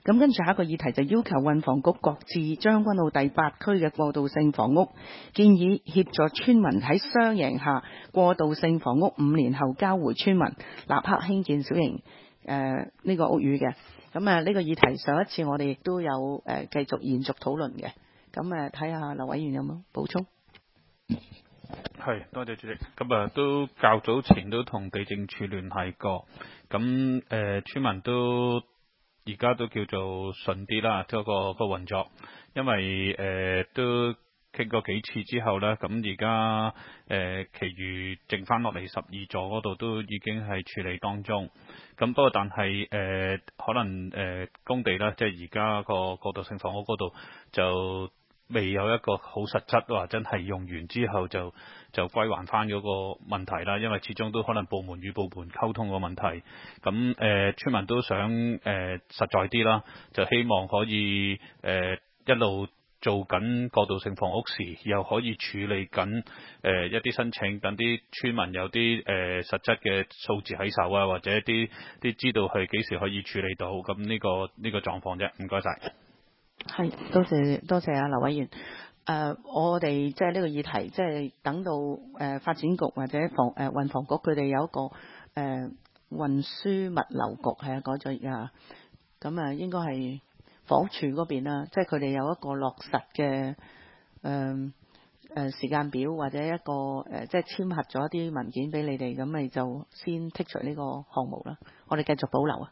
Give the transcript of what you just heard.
咁跟住下一個議題就要求運房局擱置將軍澳第8區嘅過渡性房屋，建議協助村民喺雙贏下過渡性房屋5年後交回村民，立刻興建小型呢個屋宇嘅。咁呢個議題上一次我哋亦都有繼續延續討論嘅。咁睇下劉委員有冇補充？ 係，多謝主席。咁都較早前都同地政處聯繫過，咁村民都而家都叫做順啲啦，即係個運作，因為都傾過幾次之後呢，咁而家其餘剩翻落嚟12座嗰度都已經係處理當中。咁不過但係可能工地啦，即係而家個過渡性房屋嗰度就未有一個好實質話真係用完之後就歸還翻嗰個問題啦，因為始終都可能部門與部門溝通個問題。咁村民都想實在啲啦，就希望可以一路做緊過渡性房屋時，又可以處理緊一啲申請，等啲村民有啲實質嘅數字喺手啊，或者啲知道係幾時可以處理到。咁呢個狀況啫。唔該晒。 係，多謝啊劉委員。我哋即係呢個議題，即係等到發展局或者運房局佢哋有一個運輸物流局係改咗而家，咁應該係房屋署嗰邊啦，即係佢哋有一個落實嘅時間表或者一個即係簽核咗一啲文件俾你哋，咁咪就先剔除呢個項目啦。我哋繼續保留啊。